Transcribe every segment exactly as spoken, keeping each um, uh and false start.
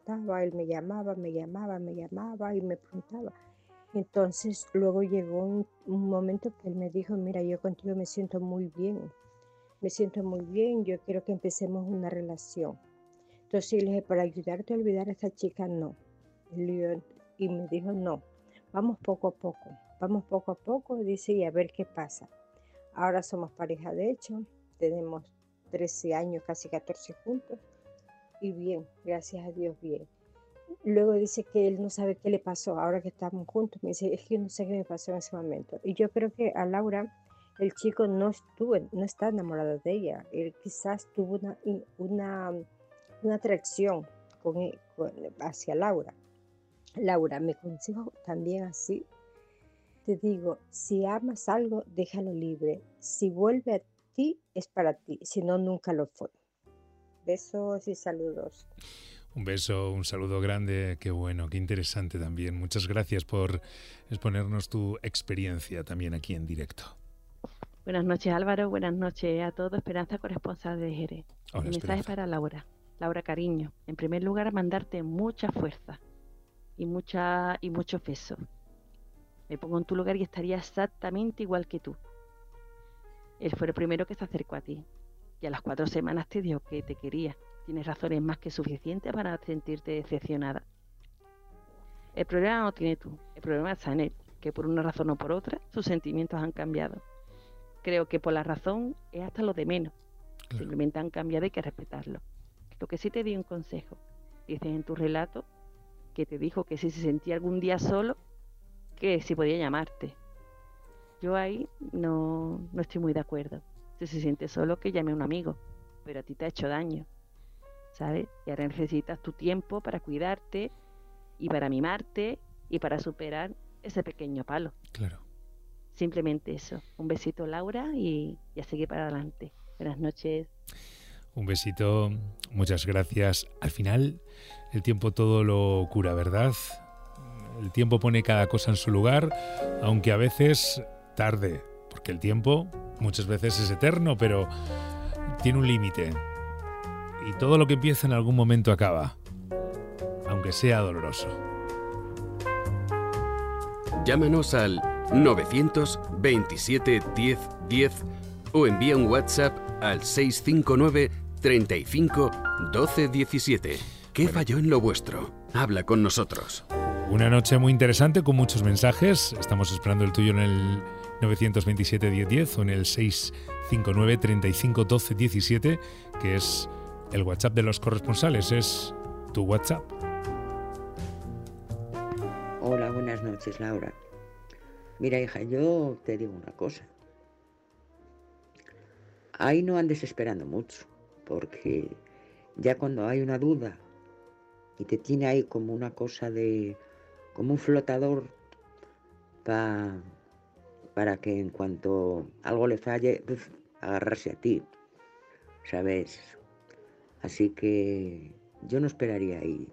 preguntaba, él me llamaba, me llamaba, me llamaba y me preguntaba. Entonces luego llegó un, un momento que él me dijo, mira, yo contigo me siento muy bien, me siento muy bien, yo quiero que empecemos una relación. Entonces yo le dije, para ayudarte a olvidar a esta chica, no. Y me dijo, no, vamos poco a poco, vamos poco a poco, dice, y a ver qué pasa. Ahora somos pareja de hecho, tenemos trece años, casi catorce juntos, y bien, gracias a Dios, bien. Luego dice que él no sabe qué le pasó, ahora que estamos juntos, me dice, es que yo no sé qué me pasó en ese momento. Y yo creo que a Laura, el chico no estuvo, no está enamorado de ella, él quizás tuvo una, una, una atracción con, con, hacia Laura. Laura, me consejo también así, te digo, si amas algo, déjalo libre. Si vuelve a ti, es para ti. Si no, nunca lo fue. Besos y saludos. Un beso, un saludo grande. Qué bueno, qué interesante también. Muchas gracias por exponernos tu experiencia también aquí en directo. Buenas noches, Álvaro. Buenas noches a todos. Esperanza, corresponsal de Jerez. Hola, Mi mensaje para Laura. Laura, cariño. En primer lugar, mandarte mucha fuerza y, mucha, y mucho peso. Me pongo en tu lugar y estaría exactamente igual que tú. Él fue el primero que se acercó a ti y a las cuatro semanas te dijo que te quería. Tienes razones más que suficientes para sentirte decepcionada. El problema no lo tienes tú, el problema está en él, que por una razón o por otra sus sentimientos han cambiado. Creo que por la razón es hasta lo de menos. Claro. Simplemente han cambiado y hay que respetarlo. Lo que sí te di un consejo. Dices en tu relato que te dijo que si se sentía algún día solo, que si podía llamarte. Yo ahí no, no estoy muy de acuerdo. Si se siente solo, que llame a un amigo, pero a ti te ha hecho daño, ¿sabes? Y ahora necesitas tu tiempo para cuidarte y para mimarte y para superar ese pequeño palo. Claro. Simplemente eso. Un besito, Laura, y, y a seguir para adelante. Buenas noches. Un besito, muchas gracias. Al final, el tiempo todo lo cura, ¿verdad? El tiempo pone cada cosa en su lugar, aunque a veces tarde, porque el tiempo muchas veces es eterno, pero tiene un límite. Y todo lo que empieza en algún momento acaba, aunque sea doloroso. Llámanos al novecientos veintisiete diez diez o envía un WhatsApp al seis cinco nueve treinta y cinco doce diecisiete. ¿Qué bueno. falló en lo vuestro? Habla con nosotros. Una noche muy interesante con muchos mensajes. Estamos esperando el tuyo en el novecientos veintisiete diez diez o en el seis cinco nueve treinta y cinco doce diecisiete, que es el WhatsApp de los corresponsales. Es tu WhatsApp. Hola, buenas noches, Laura. Mira, hija, yo te digo una cosa. Ahí no andes esperando mucho, porque ya cuando hay una duda y te tiene ahí como una cosa de... como un flotador pa, para que en cuanto algo le falle, pues, agarrarse a ti, ¿sabes? Así que yo no esperaría ahí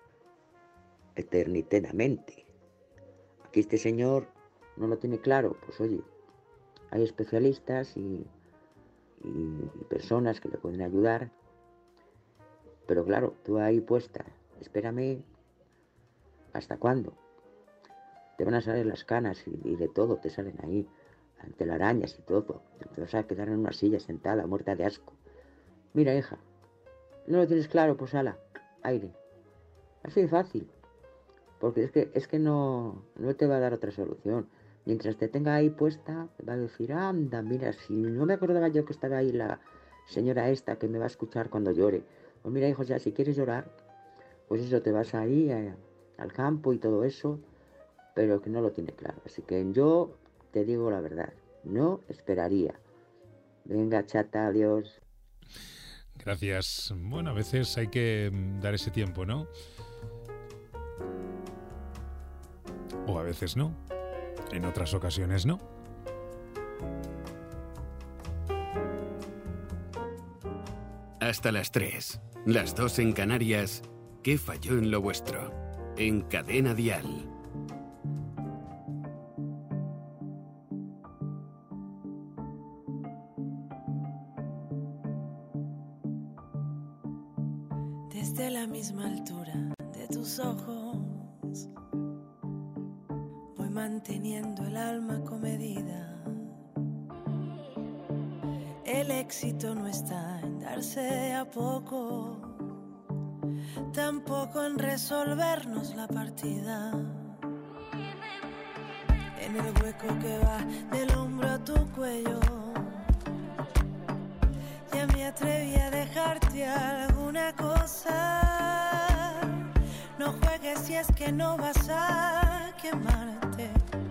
eternamente. Aquí este señor no lo tiene claro, pues oye, hay especialistas y, y, y personas que le pueden ayudar, pero claro, tú ahí puesta, espérame, ¿hasta cuándo? Te van a salir las canas y, y de todo, te salen ahí, telarañas y todo, te vas a quedar en una silla sentada, muerta de asco. Mira, hija, no lo tienes claro, pues ala, aire. Así de fácil. Porque es que, es que no, no te va a dar otra solución. Mientras te tenga ahí puesta, va a decir, anda, mira, si no me acordaba yo que estaba ahí la señora esta que me va a escuchar cuando llore. Pues mira, hijo, ya si quieres llorar, pues eso, te vas ahí a, al campo y todo eso, pero que no lo tiene claro. Así que yo te digo la verdad, no esperaría. Venga, chata, adiós. Gracias. Bueno, a veces hay que dar ese tiempo, ¿no? O a veces no. En otras ocasiones no. Hasta las tres. Las dos en Canarias. ¿Qué falló en lo vuestro? En Cadena Dial. Desde la misma altura de tus ojos, voy manteniendo el alma comedida. El éxito no está en darse a poco, tampoco en resolvernos la partida. En el hueco que va del hombro a tu cuello, ya me atreví a dejarte alguna cosa. No juegues si es que no vas a quemarte.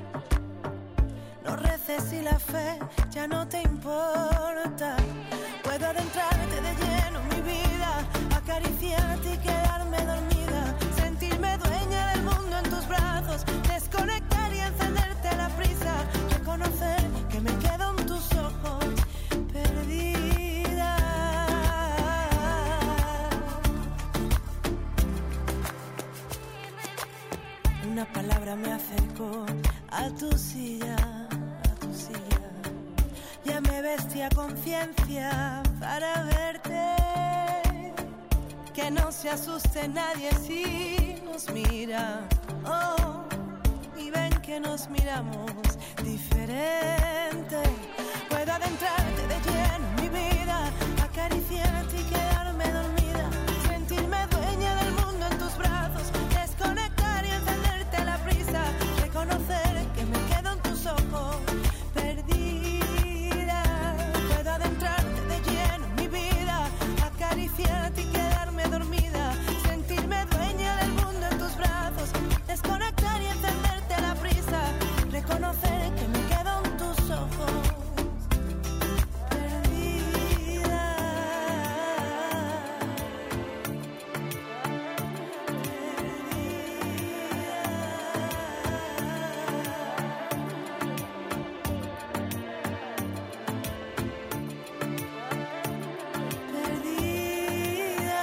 No reces si la fe ya no te importa. Puedo adentrarte de lleno en mi vida, acariciarte y quedarme dormida, sentirme dueña del mundo en tus brazos, desconectar y encenderte a la prisa, reconocer que me quedo en tus ojos perdida. Una palabra me acercó a tu silla, a tu silla. Ya me vestí a conciencia para verte. Que no se asuste nadie si nos mira. Oh, y ven que nos miramos diferente. Puedo adentrarte de lleno en mi vida, acariciarte y quedarme dormida, sentirme dueña del mundo en tus brazos, desconectar y encenderte a la prisa, reconocer que me quedo en tus ojos perdida. Puedo adentrarte de lleno en mi vida, acariciarte y quedarme dormida, sentirme dueña del mundo en tus brazos, desconectar y encenderte a la prisa, reconocer que me quedo en tus ojos perdida. Perdida.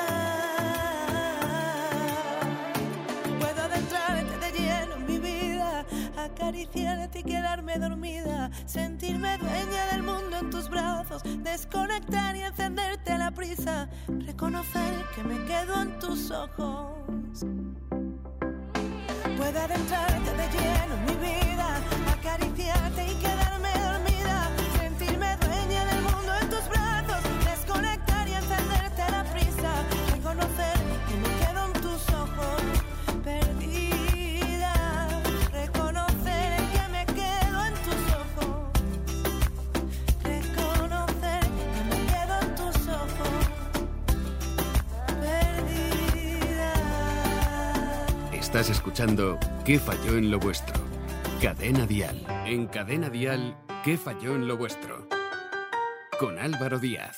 Puedo adentrarte de lleno en mi vida, acariciarte y quedarme dormida, sentirme dueña del mundo en tus brazos, desconectar y encenderte a la prisa, reconocer que me quedo en tus ojos. Puedo adentrarte de lleno en mi vida, acariciarte y quedarme dormida, sentirme dueña del mundo en tus brazos, desconectar y encenderte a la prisa, reconocer que me quedo en tus ojos perdida, reconocer que me quedo en tus ojos, reconocer que me quedo en tus ojos perdida. Estás escuchando ¿Qué falló en lo vuestro? Cadena Dial. En Cadena Dial, ¿qué falló en lo vuestro? Con Álvaro Díaz.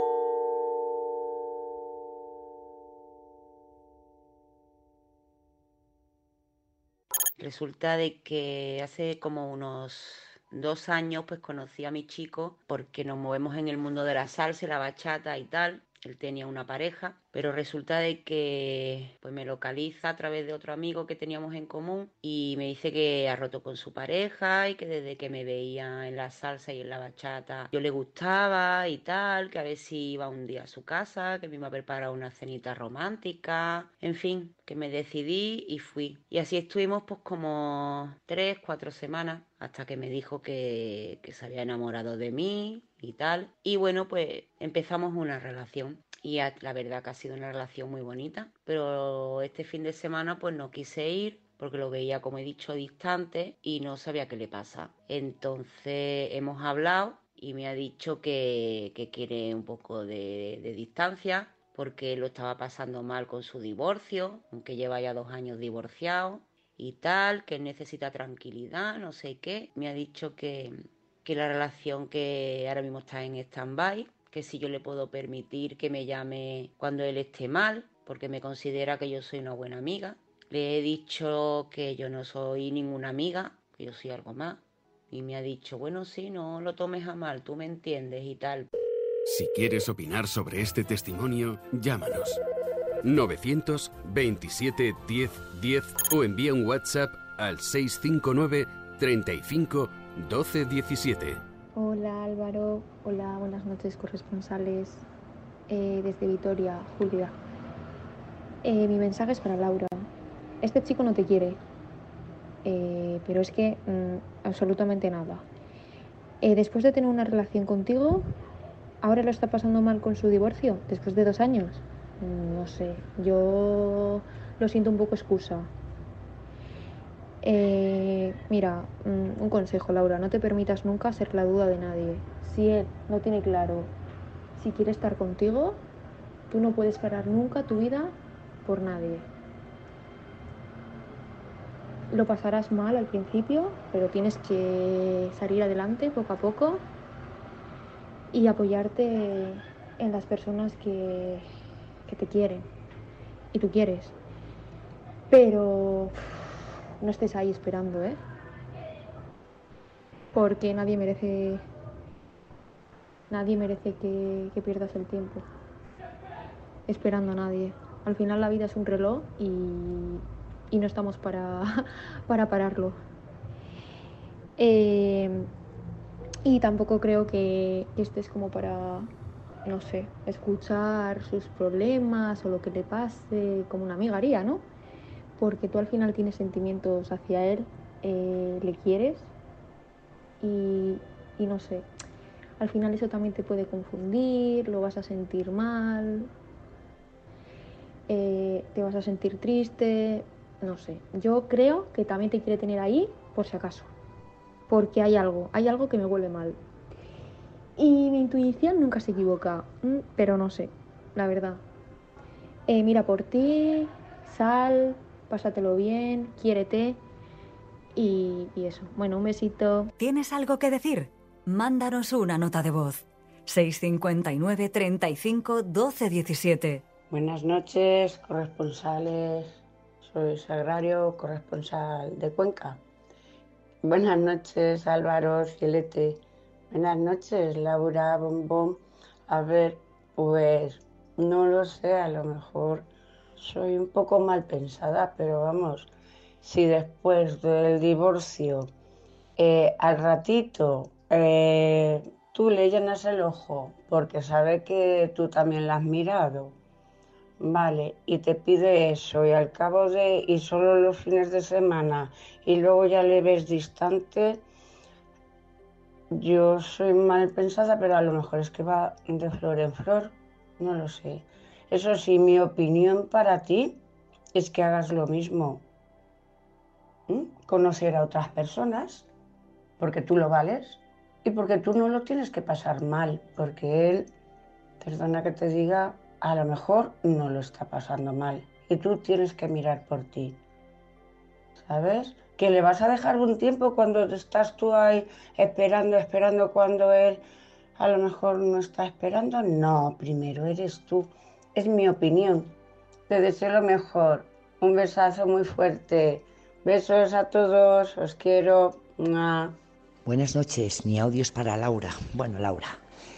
Resulta de que hace como unos dos años pues conocí a mi chico porque nos movemos en el mundo de la salsa y la bachata y tal. Él tenía una pareja, pero resulta de que pues me localiza a través de otro amigo que teníamos en común y me dice que ha roto con su pareja y que desde que me veía en la salsa y en la bachata yo le gustaba y tal, que a ver si iba un día a su casa, que me iba a preparar una cenita romántica, en fin, que me decidí y fui. Y así estuvimos pues como tres, cuatro semanas hasta que me dijo que, que se había enamorado de mí y tal. Y bueno, pues empezamos una relación. Y la verdad que ha sido una relación muy bonita. Pero este fin de semana pues no quise ir porque lo veía, como he dicho, distante y no sabía qué le pasa. Entonces hemos hablado y me ha dicho que, que quiere un poco de, de distancia porque lo estaba pasando mal con su divorcio, aunque lleva ya dos años divorciado y tal, que necesita tranquilidad, no sé qué. Me ha dicho que, que la relación que ahora mismo está en stand-by, que si yo le puedo permitir que me llame cuando él esté mal, porque me considera que yo soy una buena amiga. Le he dicho que yo no soy ninguna amiga, que yo soy algo más. Y me ha dicho, bueno, sí, no lo tomes a mal, tú me entiendes y tal. Si quieres opinar sobre este testimonio, llámanos. novecientos veintisiete diez diez o envía un WhatsApp al seis cinco nueve treinta y cinco doce diecisiete. Hola Álvaro, hola, buenas noches corresponsales, eh, desde Vitoria, Julia. Eh, mi mensaje es para Laura. Este chico no te quiere, eh, pero es que mm, absolutamente nada. Eh, después de tener una relación contigo, ¿ahora lo está pasando mal con su divorcio? Después de dos años. Mm, no sé, yo lo siento un poco excusa. Eh, mira, mm, un consejo, Laura, no te permitas nunca ser la duda de nadie. Si él no tiene claro si quiere estar contigo, tú no puedes parar nunca tu vida por nadie. Lo pasarás mal al principio, pero tienes que salir adelante poco a poco y apoyarte en las personas que, que te quieren y tú quieres. Pero no estés ahí esperando, ¿eh? Porque nadie merece, nadie merece que, que pierdas el tiempo esperando a nadie. Al final la vida es un reloj y, y no estamos para, para pararlo. Eh, y tampoco creo que, que estés como para, no sé, escuchar sus problemas o lo que le pase como una amiga haría, ¿no? Porque tú al final tienes sentimientos hacia él, eh, le quieres y, y no sé, al final eso también te puede confundir, lo vas a sentir mal, eh, te vas a sentir triste, no sé. Yo creo que también te quiere tener ahí por si acaso, porque hay algo, hay algo que me huele mal. Y mi intuición nunca se equivoca, pero no sé, la verdad. Eh, mira por ti, sal, pásatelo bien, quiérete y, y eso. Bueno, un besito. ¿Tienes algo que decir? Mándanos una nota de voz. seis cinco nueve, treinta y cinco, doce diecisiete. Buenas noches, corresponsales. Soy Sagrario, corresponsal de Cuenca. Buenas noches, Álvaro, Cielete. Buenas noches, Laura, Bombón. A ver, pues no lo sé, a lo mejor soy un poco mal pensada, pero vamos, si después del divorcio eh, al ratito eh, tú le llenas el ojo porque sabe que tú también la has mirado, vale, y te pide eso y al cabo de, y solo los fines de semana y luego ya le ves distante, yo soy mal pensada, pero a lo mejor es que va de flor en flor, no lo sé. Eso sí, mi opinión para ti es que hagas lo mismo. ¿Mm? Conocer a otras personas, porque tú lo vales y porque tú no lo tienes que pasar mal, porque él, perdona que te diga, a lo mejor no lo está pasando mal y tú tienes que mirar por ti, ¿sabes? Que le vas a dejar un tiempo cuando estás tú ahí esperando, esperando cuando él a lo mejor no está esperando. No, primero eres tú. Es mi opinión. Te deseo lo mejor. Un besazo muy fuerte. Besos a todos. Os quiero. ¡Mua! Buenas noches. Mi audio es para Laura. Bueno, Laura,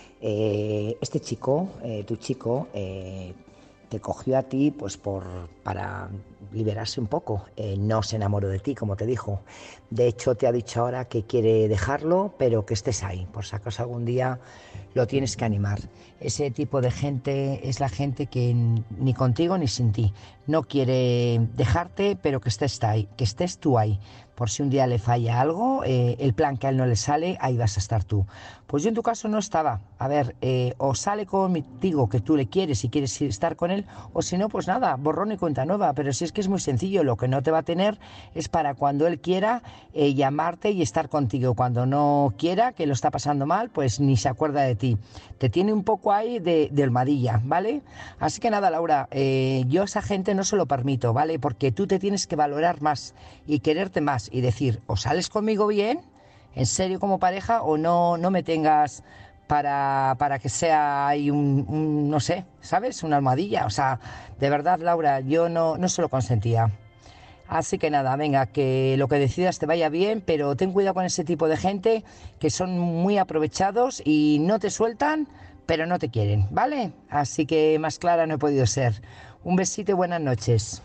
eh, este chico, eh, tu chico, eh, te cogió a ti pues por para liberarse un poco. Eh, no se enamoró de ti, como te dijo. De hecho, te ha dicho ahora que quiere dejarlo, pero que estés ahí. Por si acaso algún día lo tienes que animar. Ese tipo de gente es la gente que ni contigo ni sin ti no quiere dejarte, pero que estés ahí, que estés tú ahí. Por si un día le falla algo, eh, el plan que a él no le sale, ahí vas a estar tú. Pues yo en tu caso no estaba. A ver, eh, o sale contigo que tú le quieres y quieres estar con él, o si no, pues nada, borrón y cuenta nueva. Pero si es que es muy sencillo, lo que no te va a tener es para cuando él quiera eh, llamarte y estar contigo. Cuando no quiera, que lo está pasando mal, pues ni se acuerda de ti. Te tiene un poco ahí de, de almohadilla, ¿vale? Así que nada, Laura, eh, yo a esa gente no se lo permito, ¿vale? Porque tú te tienes que valorar más y quererte más y decir, o sales conmigo bien, en serio como pareja, o no, no me tengas para, para que sea ahí un, un, no sé, ¿sabes? Una almohadilla. O sea, de verdad, Laura, yo no, no se lo consentía. Así que nada, venga, que lo que decidas te vaya bien, pero ten cuidado con ese tipo de gente que son muy aprovechados y no te sueltan, pero no te quieren, ¿vale? Así que más clara no he podido ser. Un besito y buenas noches.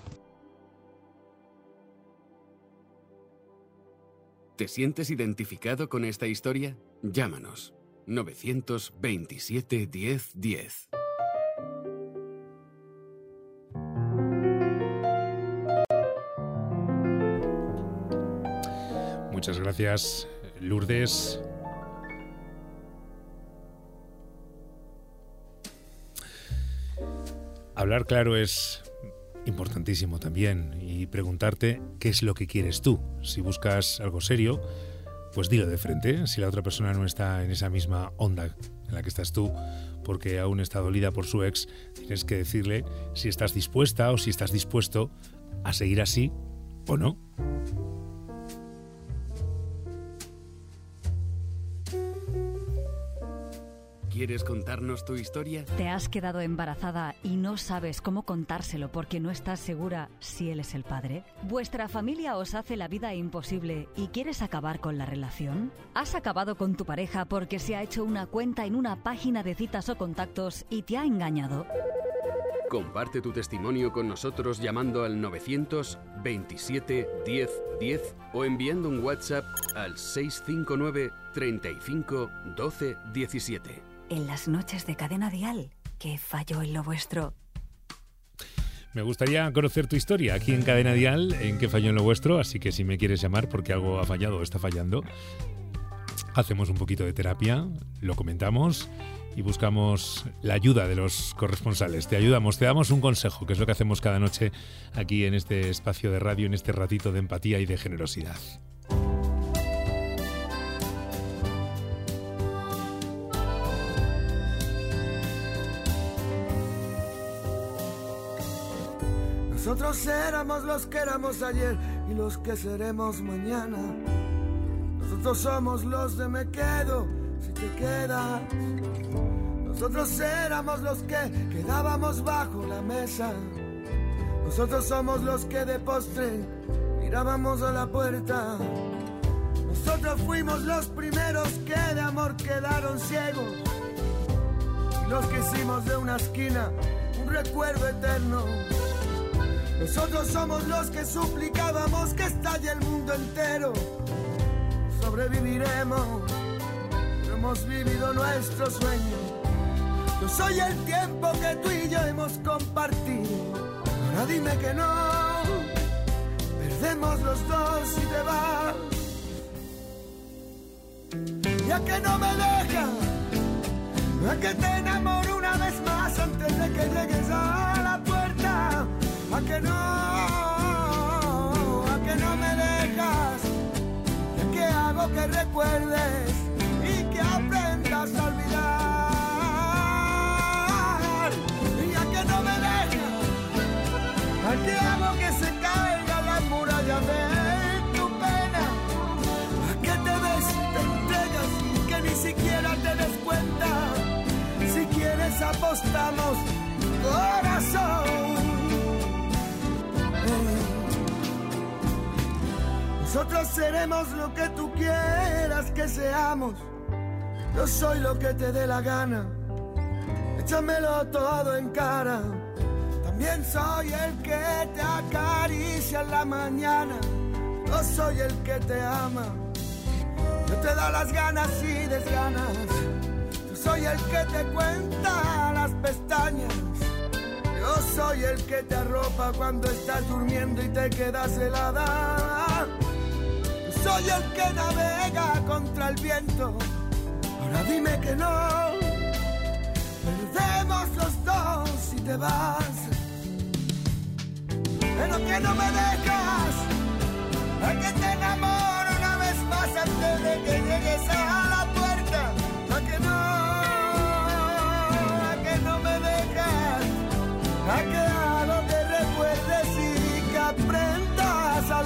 ¿Te sientes identificado con esta historia? Llámanos. novecientos veintisiete, diez, diez. Muchas gracias, Lourdes. Hablar claro es importantísimo también, y preguntarte qué es lo que quieres tú. Si buscas algo serio, pues dilo de frente. Si la otra persona no está en esa misma onda en la que estás tú, porque aún está dolida por su ex, tienes que decirle si estás dispuesta o si estás dispuesto a seguir así o no. ¿Quieres contarnos tu historia? ¿Te has quedado embarazada y no sabes cómo contárselo porque no estás segura si él es el padre? ¿Vuestra familia os hace la vida imposible y quieres acabar con la relación? ¿Has acabado con tu pareja porque se ha hecho una cuenta en una página de citas o contactos y te ha engañado? Comparte tu testimonio con nosotros llamando al novecientos veintisiete diez diez o enviando un WhatsApp al seis cinco nueve treinta y cinco doce diecisiete. En las noches de Cadena Dial, ¿qué falló en lo vuestro? Me gustaría conocer tu historia aquí en Cadena Dial, en qué falló en lo vuestro, así que si me quieres llamar porque algo ha fallado o está fallando, hacemos un poquito de terapia, lo comentamos y buscamos la ayuda de los corresponsales. Te ayudamos, te damos un consejo, que es lo que hacemos cada noche aquí en este espacio de radio, en este ratito de empatía y de generosidad. Nosotros éramos los que éramos ayer y los que seremos mañana. Nosotros somos los de me quedo si te quedas. Nosotros éramos los que quedábamos bajo la mesa. Nosotros somos los que de postre mirábamos a la puerta. Nosotros fuimos los primeros que de amor quedaron ciegos y los que hicimos de una esquina un recuerdo eterno. Nosotros somos los que suplicábamos que estalle el mundo entero. Sobreviviremos, no hemos vivido nuestro sueño. Yo soy el tiempo que tú y yo hemos compartido. Ahora dime que no, perdemos los dos si te vas. Ya que no me dejas, a que te enamoro una vez más antes de que llegues a la puerta. A que no, a que no me dejas, ya que hago que recuerdes y que aprendas a olvidar. Y a que no me dejas, a que hago que se caiga la muralla de tu pena. A que te des y te entregas y que ni siquiera te des cuenta. Si quieres apostamos, corazón. Nosotros seremos lo que tú quieras que seamos. Yo soy lo que te dé la gana. Échamelo todo en cara. También soy el que te acaricia en la mañana. Yo soy el que te ama. Yo te da las ganas y desganas. Yo soy el que te cuenta las pestañas. Yo soy el que te arropa cuando estás durmiendo y te quedas helada. Yo soy el que navega contra el viento. Ahora dime que no. Perdemos los dos si te vas. Pero que no me dejas. A que te enamoro una vez más antes de que llegues a la puerta. A que no. A que no me dejas. A que hago que recuerdes y que aprendas a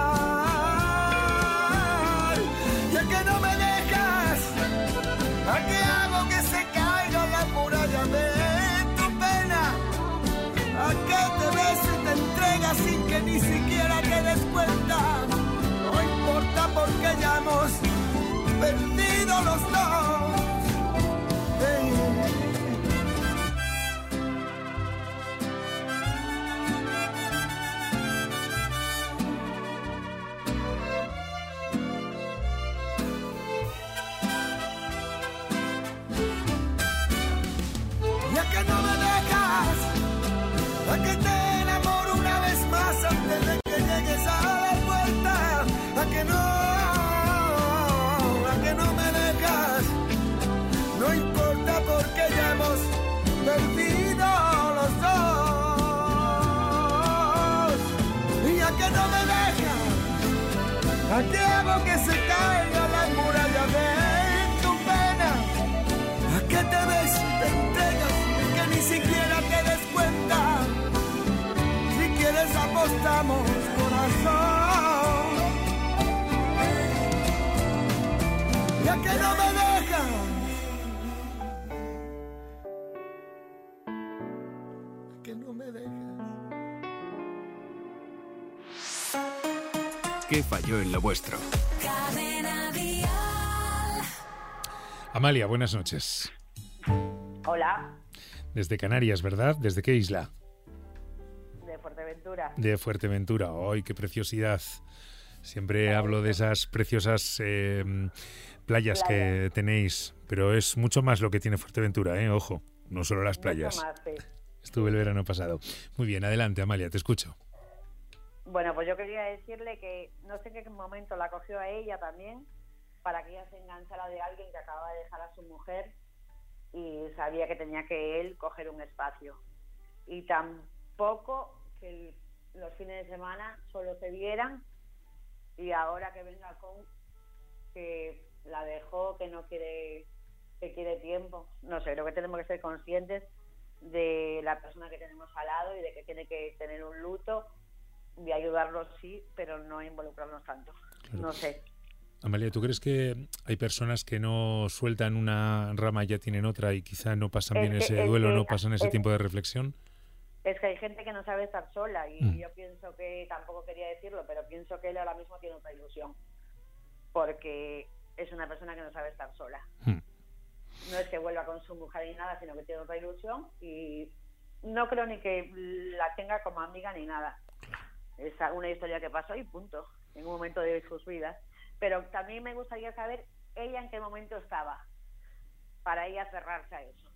olvidar. Y a que no me dejas. A que hago que se caiga la muralla de tu pena. A que te beso y te entregas sin que ni siquiera te des cuenta. No importa porque ya hemos perdido los dos. Hey. Que no me dejas, a que te enamoro una vez más antes de que llegues a la puerta, a que no, ¿A qué hago que se caiga la muralla de tu pena? ¿A qué te ves y te entregas que ni siquiera te des cuenta? Si quieres apostamos, corazón. Ya que no me dejas, que no me dejas. ¿Qué falló en lo vuestro? Cadena Dial. Amalia, buenas noches. Hola. Desde Canarias, ¿verdad? ¿Desde qué isla? De Fuerteventura. De Fuerteventura. ¡Ay, qué preciosidad! Siempre hablo de esas preciosas eh, playas Playa. que tenéis, pero es mucho más lo que tiene Fuerteventura, ¿eh? Ojo, no solo las playas. Mucho más, sí. Estuve el verano pasado. Muy bien, adelante, Amalia, te escucho. Bueno, pues yo quería decirle que no sé en qué momento la cogió a ella también, para que ella se enganchara de alguien que acababa de dejar a su mujer y sabía que tenía que él coger un espacio. Y tampoco que el, los fines de semana solo se vieran, y ahora que venga con que la dejó, que no quiere, que quiere tiempo. No sé, creo que tenemos que ser conscientes de la persona que tenemos al lado y de que tiene que tener un luto, de ayudarlos sí, pero no involucrarnos tanto. Claro. No sé. Amalia, ¿tú crees que hay personas que no sueltan una rama y ya tienen otra y quizá no pasan es bien que, ese duelo, que, no pasan ese es, tiempo de reflexión? Es que hay gente que no sabe estar sola y mm. yo pienso que, tampoco quería decirlo, pero pienso que él ahora mismo tiene otra ilusión, porque es una persona que no sabe estar sola. Mm. No es que vuelva con su mujer ni nada, sino que tiene otra ilusión y no creo ni que la tenga como amiga ni nada. Es una historia que pasó y punto, en un momento de sus vidas. Pero también me gustaría saber ella en qué momento estaba, para ella aferrarse a eso.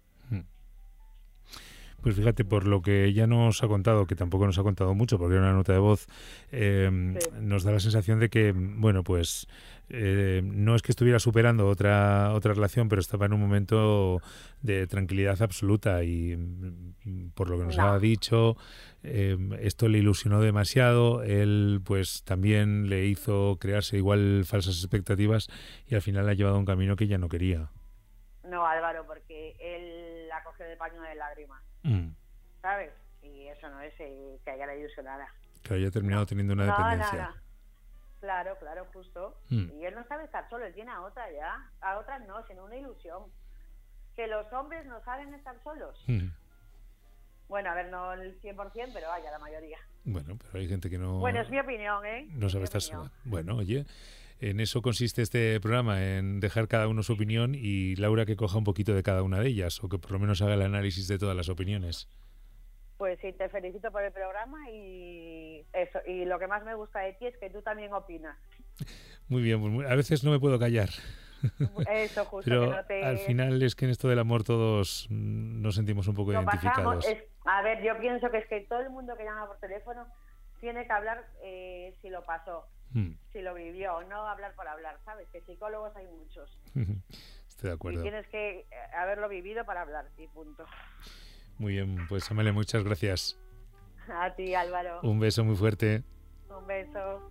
Pues fíjate, por lo que ella nos ha contado, que tampoco nos ha contado mucho, porque era una nota de voz, eh, sí. nos da la sensación de que, bueno, pues eh, no es que estuviera superando otra otra relación, pero estaba en un momento de tranquilidad absoluta y por lo que nos no. ha dicho, eh, esto le ilusionó demasiado, él pues también le hizo crearse igual falsas expectativas y al final la ha llevado a un camino que ella no quería. No, Álvaro, porque él la cogió de paño de lágrimas. Mm. ¿Sabes? Y eso no es eh, que haya la ilusionada. Que haya terminado no. teniendo una no, dependencia. No, no. Claro, claro, justo. Mm. Y él no sabe estar solo, él tiene a otra ya. A otras no, sino una ilusión. Que los hombres no saben estar solos. Mm. Bueno, a ver, no el cien por ciento, pero vaya, la mayoría. Bueno, pero hay gente que no... Bueno, es mi opinión, ¿eh? No sabe estar sola. Bueno, oye... En eso consiste este programa, en dejar cada uno su opinión y Laura que coja un poquito de cada una de ellas o que por lo menos haga el análisis de todas las opiniones. Pues sí, te felicito por el programa y eso. Y lo que más me gusta de ti es que tú también opinas. Muy bien, pues a veces no me puedo callar. Eso, justo. Pero que no te... al final es que en esto del amor todos nos sentimos un poco lo identificados. Es, a ver, yo pienso que es que todo el mundo que llama por teléfono tiene que hablar eh, si lo pasó. Hmm. Si lo vivió, no hablar por hablar, ¿sabes? Que psicólogos hay muchos. Estoy de acuerdo. Y tienes que haberlo vivido para hablar, y punto. Muy bien, pues Amalia, muchas gracias. A ti, Álvaro. Un beso muy fuerte. Un beso.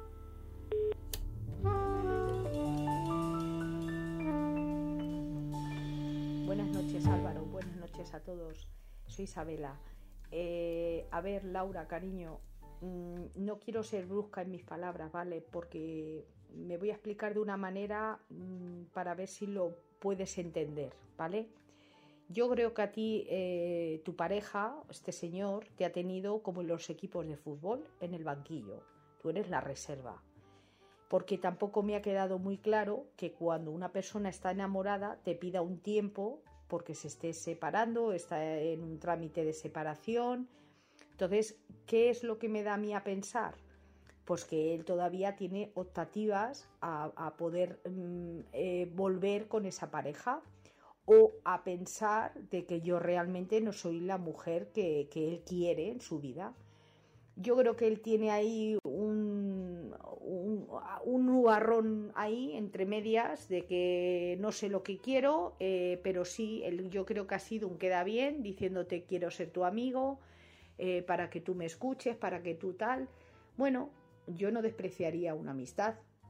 Buenas noches, Álvaro. Buenas noches a todos. Soy Isabela. Eh, a ver, Laura, cariño, no quiero ser brusca en mis palabras, ¿vale? Porque me voy a explicar de una manera mmm, para ver si lo puedes entender, ¿vale? Yo creo que a ti, eh, tu pareja, este señor, te ha tenido como en los equipos de fútbol, en el banquillo. Tú eres la reserva. Porque tampoco me ha quedado muy claro que cuando una persona está enamorada te pida un tiempo porque se esté separando, está en un trámite de separación. Entonces, ¿qué es lo que me da a mí a pensar? Pues que él todavía tiene optativas a, a poder mm, eh, volver con esa pareja o a pensar de que yo realmente no soy la mujer que, que él quiere en su vida. Yo creo que él tiene ahí un, un, un nubarrón ahí entre medias de que no sé lo que quiero, eh, pero sí, él, yo creo que ha sido un queda bien diciéndote quiero ser tu amigo, Eh, para que tú me escuches, para que tú tal. Bueno, yo no despreciaría una amistad,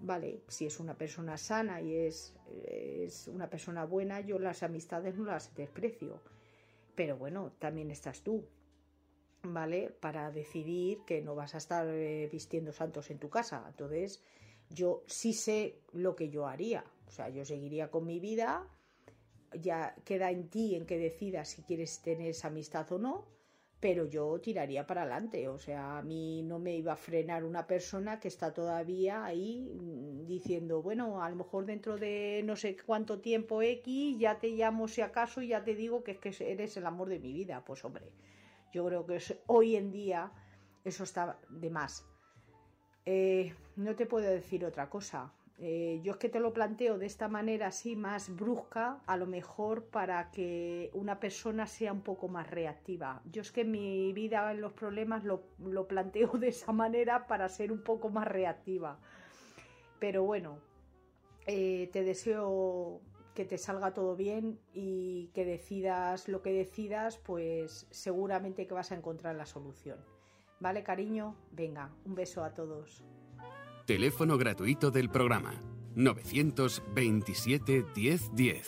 vale, si es una persona sana y es, es una persona buena, yo las amistades no las desprecio. Pero bueno, también estás tú, ¿vale? Para decidir que no vas a estar eh, vistiendo santos en tu casa. Entonces, yo sí sé lo que yo haría. O sea, yo seguiría con mi vida, ya queda en ti en que decidas si quieres tener esa amistad o no, pero yo tiraría para adelante. O sea, a mí no me iba a frenar una persona que está todavía ahí diciendo, bueno, a lo mejor dentro de no sé cuánto tiempo X ya te llamo si acaso y ya te digo que es que eres el amor de mi vida. Pues hombre, yo creo que es, hoy en día eso está de más. Eh, no te puedo decir otra cosa. Eh, yo es que te lo planteo de esta manera así más brusca, a lo mejor para que una persona sea un poco más reactiva. Yo es que mi vida en los problemas lo, lo planteo de esa manera para ser un poco más reactiva. Pero bueno, eh, te deseo que te salga todo bien y que decidas lo que decidas, pues seguramente que vas a encontrar la solución. ¿Vale, cariño? Venga, un beso a todos. Teléfono gratuito del programa novecientos veintisiete diez diez.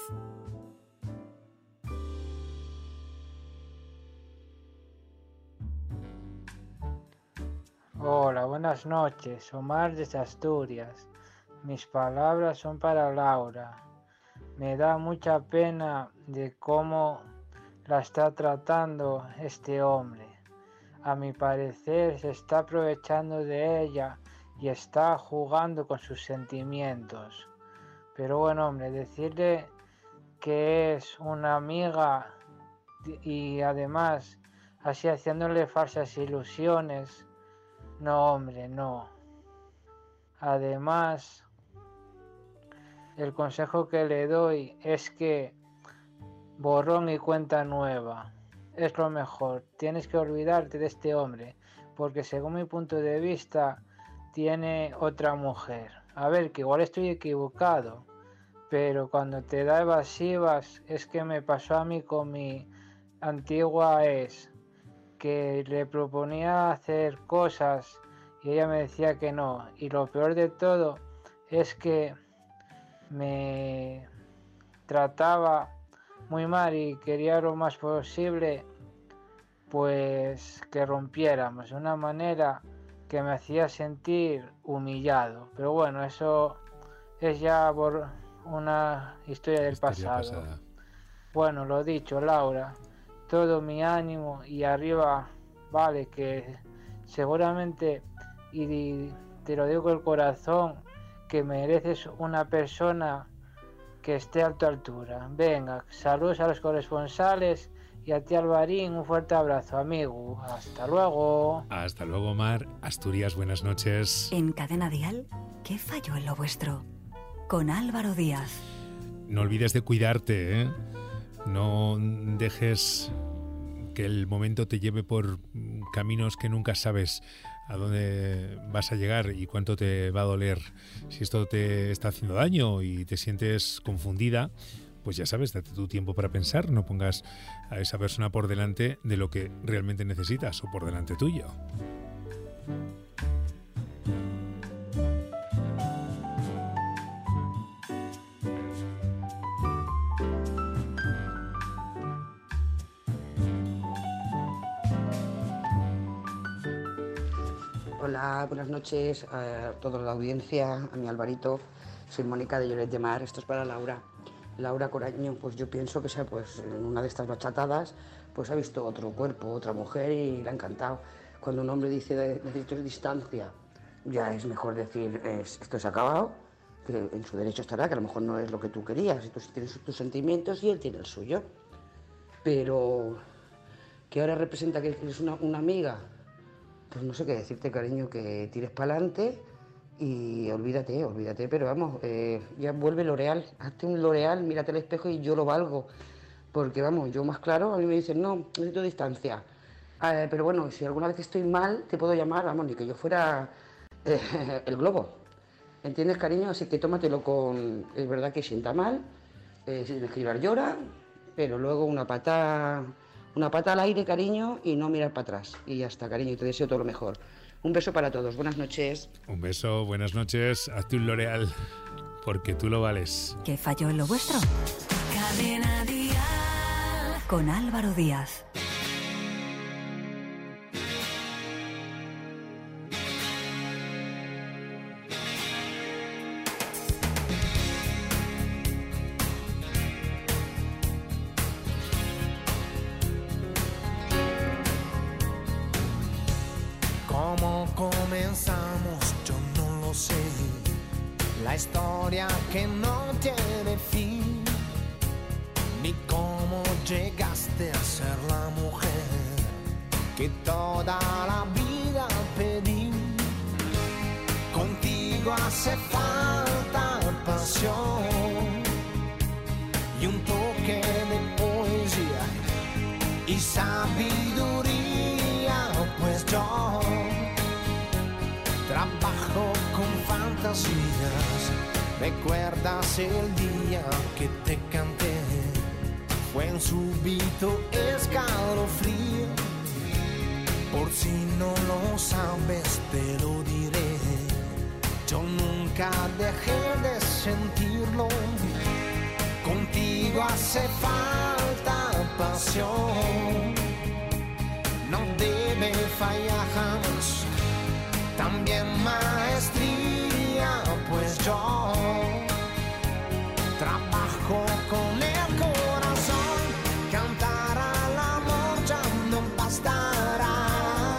Hola, buenas noches. Omar desde Asturias. Mis palabras son para Laura. Me da mucha pena de cómo la está tratando este hombre. A mi parecer se está aprovechando de ella y está jugando con sus sentimientos. Pero bueno, hombre, decirle que es una amiga y además así haciéndole falsas ilusiones, no, hombre, no. Además, el consejo que le doy es que borrón y cuenta nueva. Es lo mejor. Tienes que olvidarte de este hombre, porque según mi punto de vista tiene otra mujer. A ver, que igual estoy equivocado, pero cuando te da evasivas, es que me pasó a mí con mi antigua ex, que le proponía hacer cosas y ella me decía que no. Y lo peor de todo es que me trataba muy mal y quería lo más posible pues que rompiéramos de una manera que me hacía sentir humillado. Pero bueno, eso es ya por una historia del Historia pasado. pasada. Bueno, lo dicho, Laura, todo mi ánimo y arriba, vale, que seguramente, y te lo digo con el corazón, que mereces una persona que esté a tu altura. Venga, saludos a los corresponsales y a ti, Alvarín, un fuerte abrazo, amigo. Hasta luego. Hasta luego, Omar. Asturias, buenas noches. En Cadena Dial, ¿qué falló en lo vuestro? Con Álvaro Díaz. No olvides de cuidarte, ¿eh? No dejes que el momento te lleve por caminos que nunca sabes a dónde vas a llegar y cuánto te va a doler. Si esto te está haciendo daño y te sientes confundida, pues ya sabes, date tu tiempo para pensar, no pongas a esa persona por delante de lo que realmente necesitas o por delante tuyo. Hola, buenas noches a toda la audiencia, a mi Alvarito. Soy Mónica de Lloret de Mar. Esto es para Laura. Laura Coraño, pues yo pienso que sea, pues en una de estas bachatadas, pues ha visto otro cuerpo, otra mujer y le ha encantado. Cuando un hombre dice necesito distancia, ya es mejor decir es, esto se ha acabado, que en su derecho estará, que a lo mejor no es lo que tú querías, y tú tienes tus sentimientos y él tiene el suyo. Pero que ahora representa que eres una, una amiga. Pues no sé qué decirte, cariño, que tires para adelante y olvídate, olvídate, pero vamos, eh, ya vuelve L'Oreal, hazte un L'Oreal, mírate al espejo y yo lo valgo, porque vamos, yo más claro, a mí me dicen, no, necesito distancia, eh, pero bueno, si alguna vez estoy mal, te puedo llamar, vamos, ni que yo fuera eh, el globo, ¿entiendes, cariño? Así que tómatelo con, es verdad que sienta mal, eh, si tienes que llorar, llora, pero luego una pata... Una pata al aire, cariño, y no mirar para atrás. Y ya está, cariño, y te deseo todo lo mejor. Un beso para todos. Buenas noches. Un beso, buenas noches. Hazte un L'Oreal, porque tú lo vales. ¿Qué falló en lo vuestro? Cadena Dial. Con Álvaro Díaz. ¿Cómo comenzamos? Yo no lo sé. La historia que no tiene fin. Ni cómo llegaste a ser la mujer que toda la vida pedí. Contigo hace falta pasión y un toque de poesía y sabiduría, pues yo trabajo con fantasías. ¿Recuerdas el día que te canté? Fue un súbito escalofrío. Por si no lo sabes te lo diré. Yo nunca dejé de sentirlo. Contigo hace falta pasión. No debe fallar jamás. También maestría, pues yo trabajo con el corazón. Cantar al amor ya no bastará.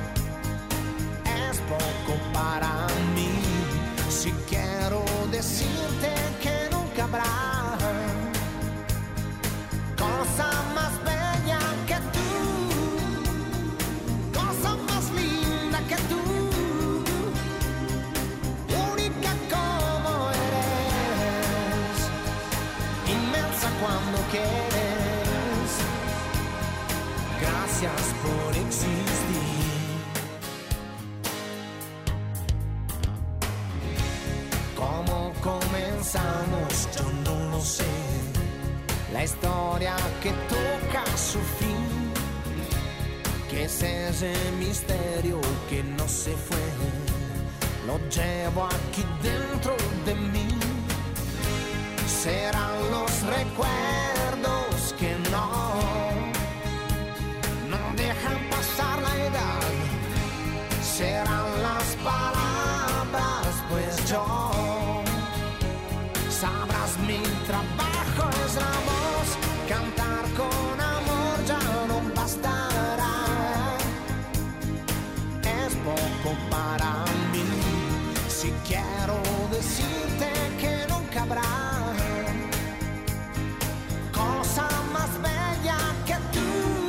Es poco para mí. Si quiero decirte que nunca habrá cosa más bella que tú, cosa más linda que tú. Cuando quieres, gracias por existir. ¿Cómo comenzamos? Yo no lo sé. La historia que toca su fin, que es ese misterio que no se fue, lo llevo aquí dentro de mí. Serán los recuerdos que no, no dejan pasar la edad. Serán las palabras, pues yo sabrás mi trabajo es la voz. Cantar con amor ya no bastará. Es poco para mí. Si quiero decirte que nunca habrá cosa más bella que tú,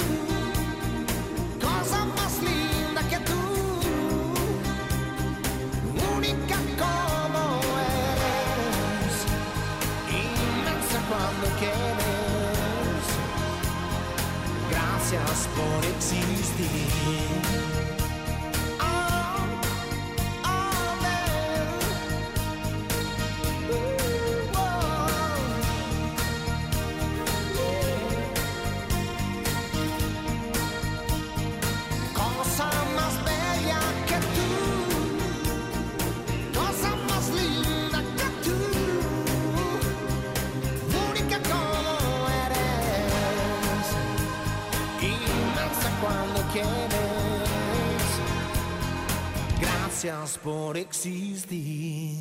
cosa más linda que tú, única como eres, inmensa cuando quieres. Gracias por existir. Gracias por existir.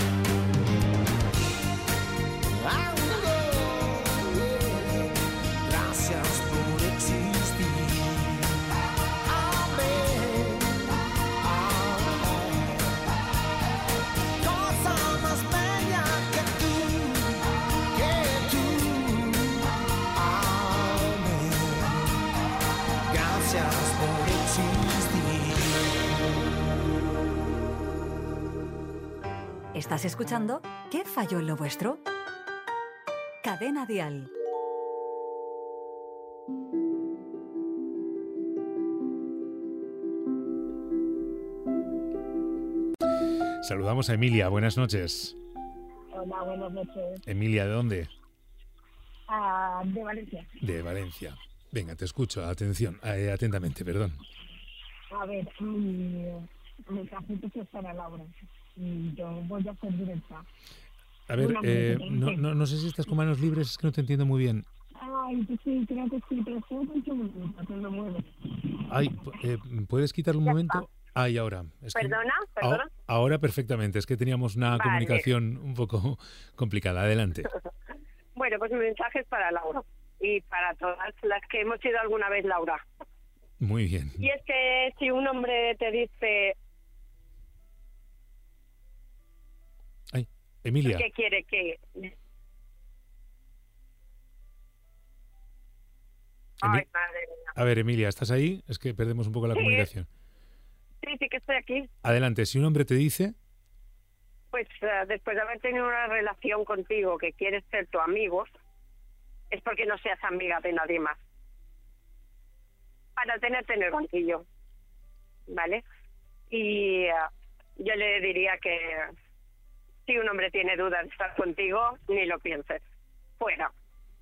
Gracias por existir. Amén. Amén. Cosa más bella que tú, que tú. Amén. Gracias por existir. ¿Estás escuchando? ¿Qué falló en lo vuestro? Cadena Dial. Saludamos a Emilia, buenas noches. Hola, buenas noches. Emilia, ¿de dónde? Ah, de Valencia. De Valencia. Venga, te escucho, atención, eh, atentamente, perdón. A ver, mi mensajito es para Laura. Y yo voy a ser directa. A ver, Una eh, vez, no, ¿sí? no, no sé si estás con manos libres, es que no te entiendo muy bien. Ay, pues sí, creo que sí, pero espérate un segundito, que lo muevo. Ay, eh, ¿puedes quitar un momento? Ay, ahora. Es que- Perdona, Ahora- perdona. Ahora perfectamente, es que teníamos una Vale. comunicación un poco complicada. Adelante. Bueno, pues mi mensaje es para Laura y para todas las que hemos sido alguna vez Laura. Muy bien. Y es que si un hombre te dice Emilia, que quiere que... Ay, madre mía. a ver, Emilia, ¿estás ahí? Es que perdemos un poco la Sí. comunicación. Sí, sí que estoy aquí. Adelante, si un hombre te dice... Pues eh, después de haber tenido una relación contigo que quieres ser tu amigo, es porque no seas amiga de nadie más. Para tenerte en el banquillo, ¿vale? Y eh, yo le diría que si un hombre tiene dudas de estar contigo, ni lo pienses. Fuera.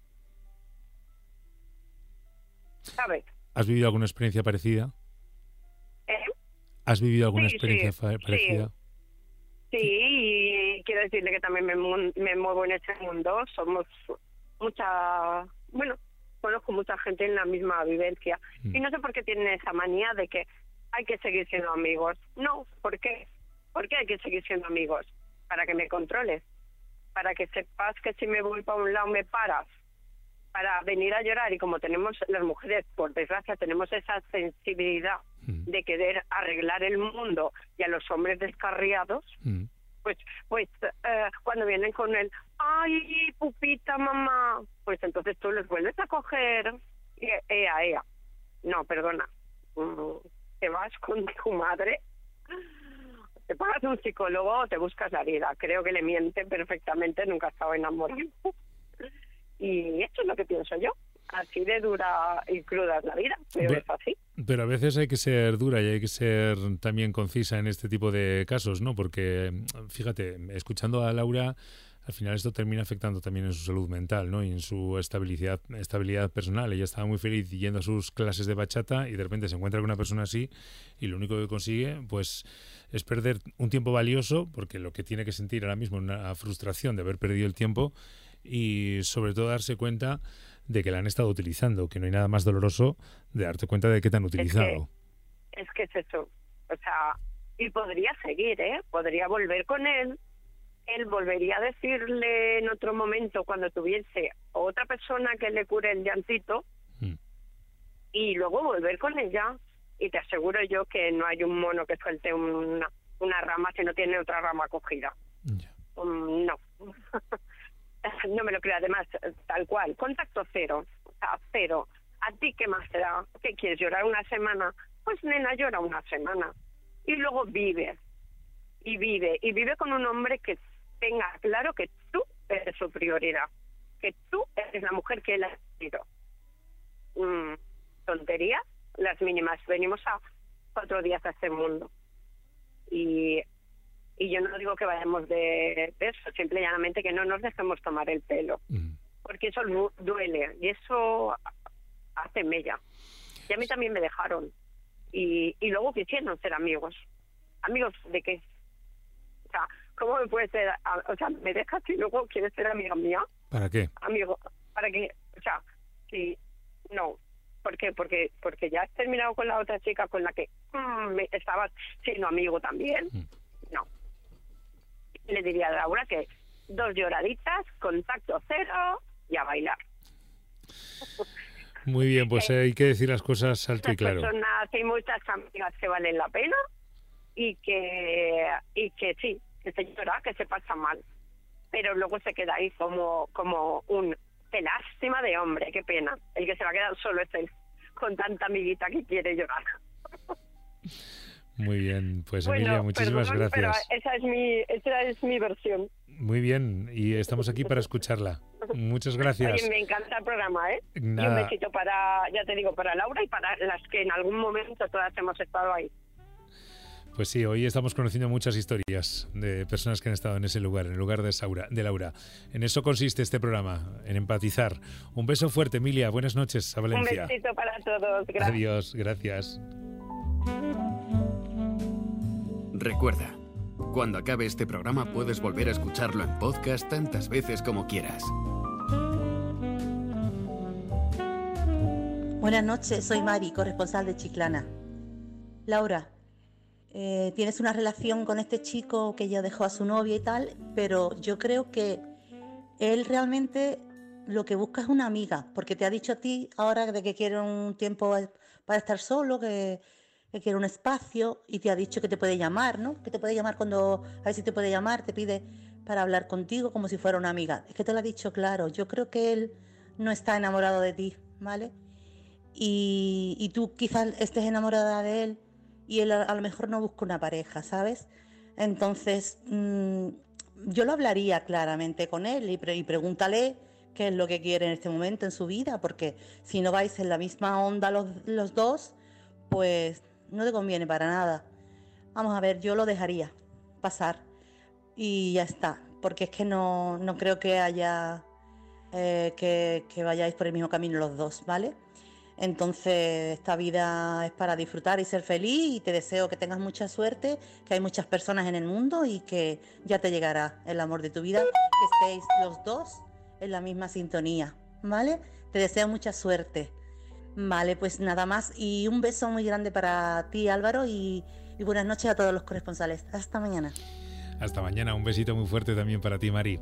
¿Sabes? ¿Has vivido alguna experiencia parecida? ¿Eh? ¿Has vivido alguna Sí, experiencia sí, fa- sí. parecida? Sí, y quiero decirle que también me, mu- me muevo en ese mundo. Somos mucha, bueno, conozco mucha gente en la misma vivencia. Mm. Y no sé por qué tienen esa manía de que hay que seguir siendo amigos. No, ¿por qué? ¿Por qué hay que seguir siendo amigos? Para que me controles. Para que sepas que si me voy para un lado me paras. Para venir a llorar. Y como tenemos las mujeres, por desgracia, tenemos esa sensibilidad de querer arreglar el mundo y a los hombres descarriados, Mm. pues pues eh, cuando vienen con el ay, pupita, mamá, pues entonces tú los vuelves a coger y ea, ea. No, perdona. Mm, te vas con tu madre, te pagas un psicólogo o te buscas la vida. Creo que le miente perfectamente, nunca ha estado enamorado. Y esto es lo que pienso yo. Así de dura y cruda es la vida, pero Bu- es así. Pero a veces hay que ser dura y hay que ser también concisa en este tipo de casos, ¿no? Porque, fíjate, escuchando a Laura, al final esto termina afectando también en su salud mental, ¿no? Y en su estabilidad, estabilidad personal. Ella estaba muy feliz yendo a sus clases de bachata y de repente se encuentra con una persona así y lo único que consigue, pues, es perder un tiempo valioso, porque lo que tiene que sentir ahora mismo es una frustración de haber perdido el tiempo y sobre todo darse cuenta de que la han estado utilizando, que no hay nada más doloroso de darte cuenta de que te han utilizado. Es que es eso. O sea, y podría seguir, ¿eh? Podría volver con él. Él volvería a decirle en otro momento, cuando tuviese otra persona que le cure el llantito, Mm. y luego volver con ella. Y te aseguro yo que no hay un mono que suelte una, una rama si no tiene otra rama cogida. Mm, no. No me lo creo. Además, tal cual, contacto cero. O sea, cero. ¿A ti qué más te da? ¿Qué quieres, llorar una semana? Pues nena, llora una semana. Y luego vive. Y vive. Y vive con un hombre que tenga claro que tú eres su prioridad. Que tú eres la mujer que él ha sido. Mm, tonterías, las mínimas. Venimos a cuatro días a este mundo. Y, y yo no digo que vayamos de, de eso, simple y llanamente que no nos dejemos tomar el pelo. Porque eso du- duele y eso hace mella. Y a mí también me dejaron. Y, y luego quisieron ser amigos. ¿Amigos de qué? O sea, ¿cómo me puedes ser? a- O sea, ¿me dejas y luego quieres ser amiga mía? ¿Para qué? Amigo, ¿para qué? O sea, sí, no. ¿Por qué? Porque, porque ya has terminado con la otra chica con la que mm, me estabas siendo amigo también. No. Le diría a Laura que dos lloraditas, contacto cero y a bailar. Muy bien, pues hay que decir las cosas alto y Muchas claro. personas, hay muchas amigas que valen la pena y que y que sí, que se llora, que se pasa mal, pero luego se queda ahí como como un qué lástima de hombre, qué pena. El que se va a quedar solo es él, con tanta amiguita que quiere llorar. Muy bien, pues Bueno, Emilia, muchísimas perdón, pero gracias. esa es mi esa es mi versión. Muy bien, y estamos aquí para escucharla. Muchas gracias. Oye, me encanta el programa, ¿eh? Y un Nada. besito para, ya te digo, para Laura y para las que en algún momento todas hemos estado ahí. Pues sí, hoy estamos conociendo muchas historias de personas que han estado en ese lugar, en el lugar de, Saura, de Laura. En eso consiste este programa, en empatizar. Un beso fuerte, Emilia. Buenas noches a Valencia. Un besito para todos. Gracias. Adiós, gracias. Recuerda, cuando acabe este programa puedes volver a escucharlo en podcast tantas veces como quieras. Buenas noches, soy Mari, corresponsal de Chiclana. Laura, eh, tienes una relación con este chico que ya dejó a su novia y tal, pero yo creo que él realmente lo que busca es una amiga, porque te ha dicho a ti ahora de que quiere un tiempo para estar solo, que, que quiere un espacio, y te ha dicho que te puede llamar, ¿no? Que te puede llamar cuando, a ver si te puede llamar, te pide para hablar contigo como si fuera una amiga. Es que te lo ha dicho claro, yo creo que él no está enamorado de ti, ¿vale? Y, y tú quizás estés enamorada de él y él a, a lo mejor no busca una pareja, ¿sabes? Entonces, mmm, yo lo hablaría claramente con él y, pre- y pregúntale qué es lo que quiere en este momento en su vida, porque si no vais en la misma onda los, los dos, pues no te conviene para nada. Vamos a ver, yo lo dejaría pasar y ya está, porque es que no, no creo que haya eh, que, que vayáis por el mismo camino los dos, ¿vale? Entonces esta vida es para disfrutar y ser feliz, y te deseo que tengas mucha suerte, que hay muchas personas en el mundo y que ya te llegará el amor de tu vida, que estéis los dos en la misma sintonía, ¿vale? Te deseo mucha suerte. Vale, pues nada más, y un beso muy grande para ti, Álvaro, y, y buenas noches a todos los corresponsales. Hasta mañana. Hasta mañana, un besito muy fuerte también para ti, Mari.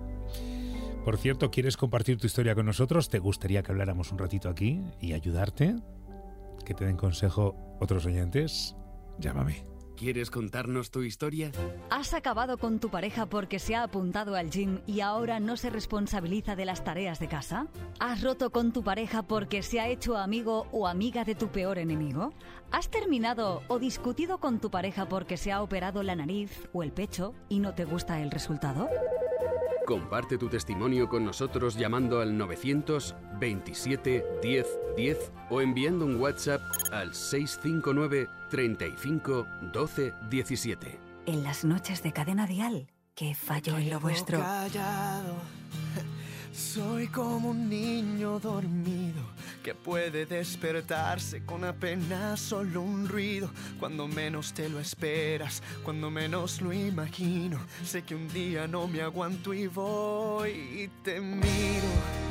Por cierto, ¿quieres compartir tu historia con nosotros? ¿Te gustaría que habláramos un ratito aquí y ayudarte? ¿Que te den consejo otros oyentes? Llámame. ¿Quieres contarnos tu historia? ¿Has acabado con tu pareja porque se ha apuntado al gym y ahora no se responsabiliza de las tareas de casa? ¿Has roto con tu pareja porque se ha hecho amigo o amiga de tu peor enemigo? ¿Has terminado o discutido con tu pareja porque se ha operado la nariz o el pecho y no te gusta el resultado? Comparte tu testimonio con nosotros llamando al novecientos veintisiete diez diez o enviando un WhatsApp al seis cinco nueve treinta y cinco doce diecisiete. En las noches de Cadena Dial, que falló en lo vuestro. Callado. Soy como un niño dormido que puede despertarse con apenas solo un ruido. Cuando menos te lo esperas, cuando menos lo imagino. Sé que un día no me aguanto y voy y te miro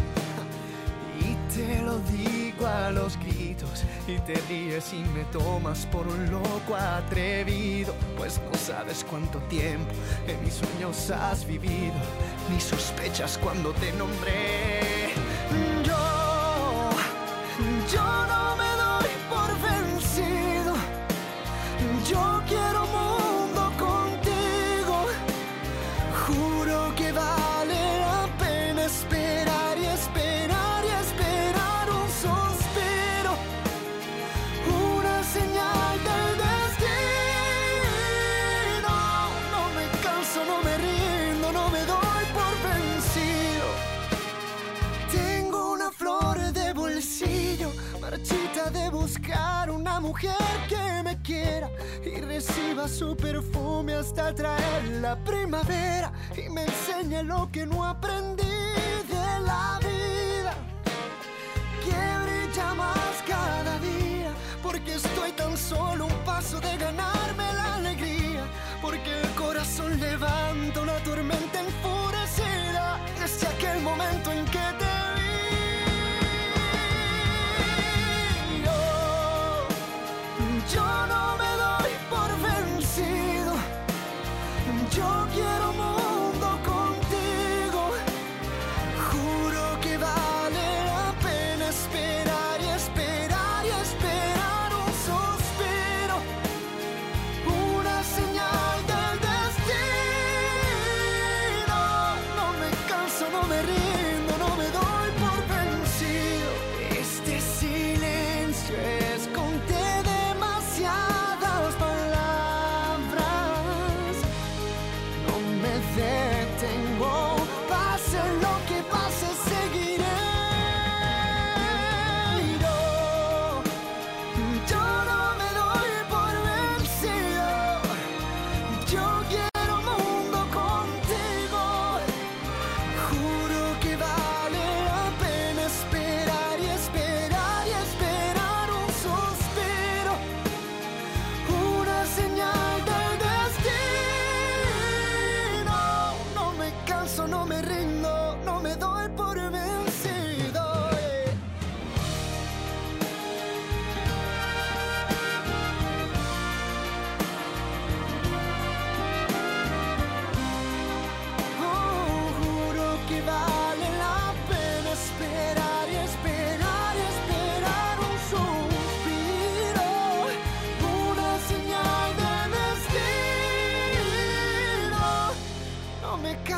y te lo digo a los gritos, y te ríes y me tomas por un loco atrevido, pues no sabes cuánto tiempo en mis sueños has vivido, ni sospechas cuando te nombré. Yo, yo no me doy por vencido, yo quiero mundo contigo, juro que vale la pena esperar y esperar y esperar un suspiro, una señal del destino. No me canso, no me rindo, no me doy por vencido. Tengo una flor de bolsillo, marchita de buscar una mujer que me quiera y reciba su perfume hasta traer la primavera y me enseñe lo que no aprendí de la vida, que brilla más cada día, porque estoy tan solo un paso de ganarme la alegría, porque el corazón levanta una tormenta enfurecida desde aquel momento en que te vi. Yo, yo no me doy por vencido, yo quiero mundo contigo, juro que vale la pena esperar y esperar y esperar un suspiro, una señal del destino. No me canso, no me rindo,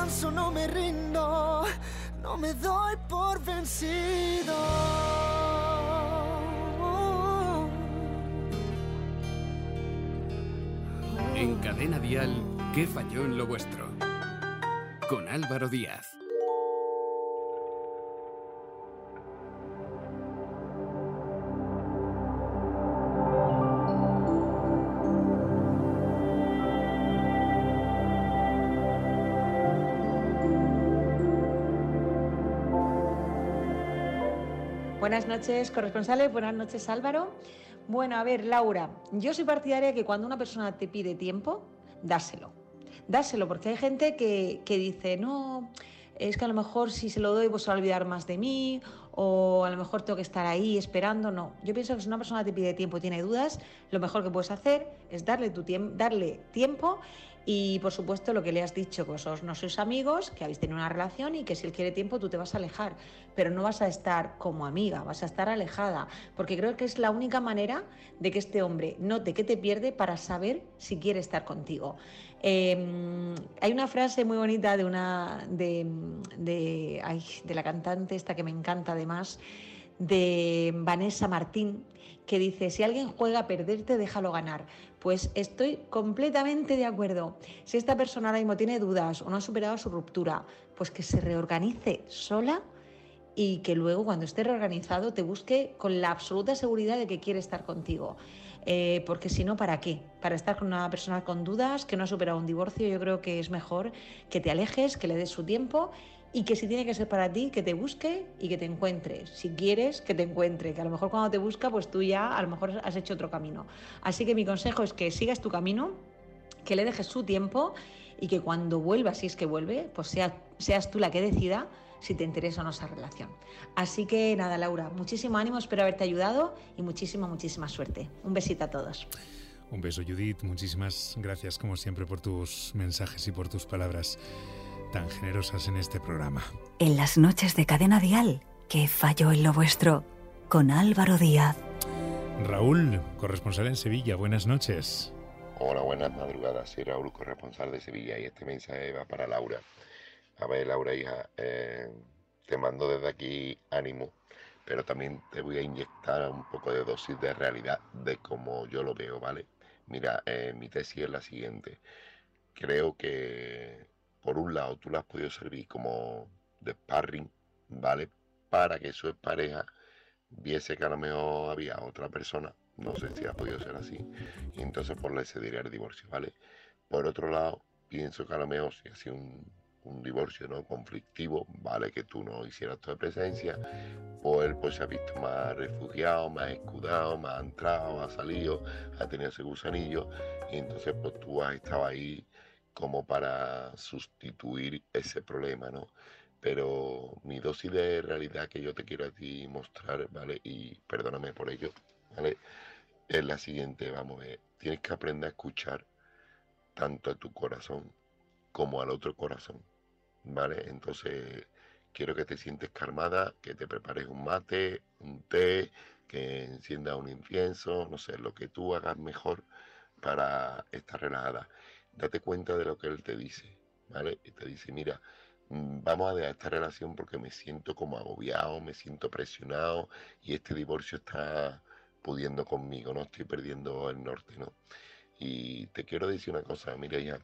canso, no me rindo, no me doy por vencido. En Cadena Dial, ¿qué falló en lo vuestro? Con Álvaro Díaz. Buenas noches, corresponsales. Buenas noches, Álvaro. Bueno, a ver, Laura, yo soy partidaria de que cuando una persona te pide tiempo, dáselo. Dáselo, porque hay gente que, que dice, no, es que a lo mejor si se lo doy pues se va a olvidar más de mí, o a lo mejor tengo que estar ahí esperando. No, yo pienso que si una persona te pide tiempo y tiene dudas, lo mejor que puedes hacer es darle, tu tiemp- darle tiempo. Y por supuesto lo que le has dicho, que vosotros no sois amigos, que habéis tenido una relación y que si él quiere tiempo tú te vas a alejar, pero no vas a estar como amiga, vas a estar alejada, porque creo que es la única manera de que este hombre note que te pierde para saber si quiere estar contigo. Eh, hay una frase muy bonita de una de, de, ay, de la cantante esta que me encanta además, de Vanessa Martín, que dice, si alguien juega a perderte, déjalo ganar. Pues estoy completamente de acuerdo. Si esta persona ahora mismo tiene dudas o no ha superado su ruptura, pues que se reorganice sola y que luego cuando esté reorganizado te busque con la absoluta seguridad de que quiere estar contigo. Eh, porque si no, ¿para qué? Para estar con una persona con dudas, que no ha superado un divorcio, yo creo que es mejor que te alejes, que le des su tiempo y que si tiene que ser para ti, que te busque y que te encuentre. Si quieres, que te encuentre, que a lo mejor cuando te busca, pues tú ya a lo mejor has hecho otro camino. Así que mi consejo es que sigas tu camino, que le dejes su tiempo y que cuando vuelva, si es que vuelve, pues sea, seas tú la que decida si te interesa o no esa relación. Así que nada, Laura, muchísimo ánimo, espero haberte ayudado y muchísima, muchísima suerte. Un besito a todos. Un beso, Judith. Muchísimas gracias, como siempre, por tus mensajes y por tus palabras tan generosas en este programa. En las noches de Cadena Dial, ¿qué falló en lo vuestro? Con Álvaro Díaz. Raúl, corresponsal en Sevilla, buenas noches. Hola, buenas madrugadas. Soy Raúl, corresponsal de Sevilla, y este mensaje va para Laura. A ver, Laura, hija, eh, te mando desde aquí ánimo, pero también te voy a inyectar un poco de dosis de realidad de cómo yo lo veo, ¿vale? Mira, eh, mi tesis es la siguiente. Creo que, por un lado, tú le has podido servir como de sparring, ¿vale? Para que su pareja viese que a lo mejor había otra persona. No sé si ha podido ser así. Y entonces, pues, le cedería el divorcio, ¿vale? Por otro lado, pienso que a lo mejor si ha sido un... un divorcio no conflictivo, vale, que tú no hicieras tu presencia, pues él pues se ha visto más refugiado, más escudado, más entrado, ha salido, ha tenido ese gusanillo, y entonces pues tú has estado ahí como para sustituir ese problema, ¿no? Pero mi dosis de realidad que yo te quiero a ti mostrar, ¿vale? Y perdóname por ello, ¿vale? Es la siguiente, vamos a ver, tienes que aprender a escuchar tanto a tu corazón como al otro corazón, ¿vale? Entonces quiero que te sientes calmada, que te prepares un mate, un té, que enciendas un incienso, no sé, lo que tú hagas mejor para estar relajada. Date cuenta de lo que él te dice, ¿vale? Y te dice, mira, vamos a dejar esta relación porque me siento como agobiado, me siento presionado y este divorcio está pudiendo conmigo, ¿no? Estoy perdiendo el norte, ¿no? Y te quiero decir una cosa, mira ya,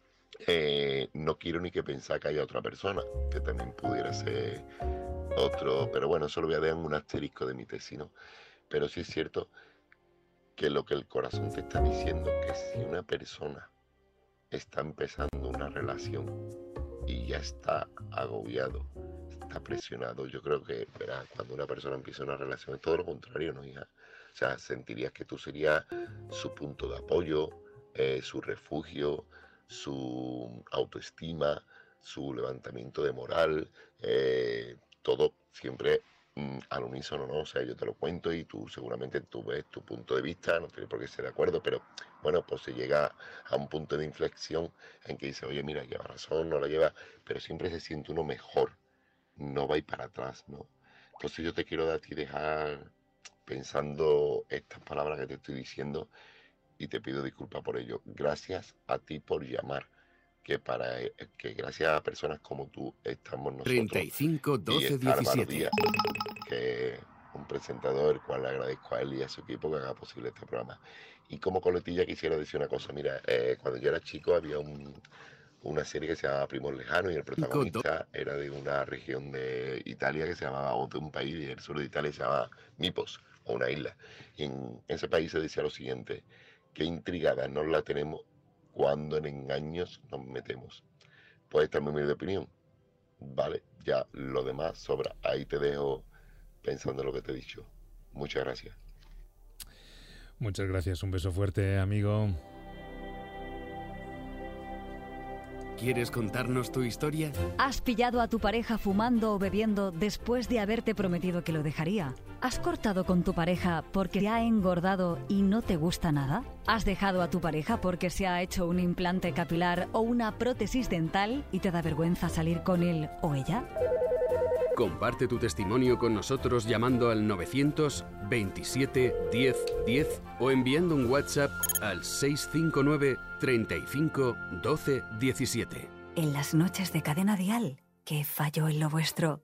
Eh, no quiero ni que pensar que haya otra persona, que también pudiera ser otro, pero bueno, eso lo voy a dejar en un asterisco de mi tesis, ¿no? Pero sí es cierto que lo que el corazón te está diciendo, que si una persona está empezando una relación y ya está agobiado, está presionado, yo creo que, verás, cuando una persona empieza una relación es todo lo contrario, ¿no, hija? O sea, sentirías que tú serías su punto de apoyo, eh, su refugio, su autoestima, su levantamiento de moral, eh, todo siempre mm, al unísono, ¿no? O sea, yo te lo cuento y tú seguramente tú ves tu punto de vista, no tienes por qué ser de acuerdo, pero bueno, pues se llega a un punto de inflexión en que dice, oye, mira, lleva razón, no la lleva, pero siempre se siente uno mejor, no va a ir para atrás, ¿no? Entonces yo te quiero a ti dejar pensando estas palabras que te estoy diciendo y te pido disculpas por ello. Gracias a ti por llamar, que para que gracias a personas como tú estamos nosotros. treinta y cinco, doce, y está Álvaro diecisiete. Díaz, que es un presentador, el cual le agradezco a él y a su equipo que haga posible este programa. Y como coletilla quisiera decir una cosa, mira, eh, cuando yo era chico había un, una serie que se llamaba Primos Lejanos y el protagonista era de una región de Italia que se llamaba, o de un país del sur de Italia que se llamaba Mipos, o una isla. Y en ese país se decía lo siguiente: qué intrigada nos la tenemos cuando en engaños nos metemos. Pues esta es mi humilde opinión, ¿vale? Ya lo demás sobra. Ahí te dejo pensando en lo que te he dicho. Muchas gracias. Muchas gracias, un beso fuerte, amigo. ¿Quieres contarnos tu historia? ¿Has pillado a tu pareja fumando o bebiendo después de haberte prometido que lo dejaría? ¿Has cortado con tu pareja porque te ha engordado y no te gusta nada? ¿Has dejado a tu pareja porque se ha hecho un implante capilar o una prótesis dental y te da vergüenza salir con él o ella? Comparte tu testimonio con nosotros llamando al novecientos veintisiete diez diez o enviando un WhatsApp al seis cinco nueve, treinta y cinco, doce, diecisiete. En las noches de Cadena Dial, ¿qué falló en lo vuestro?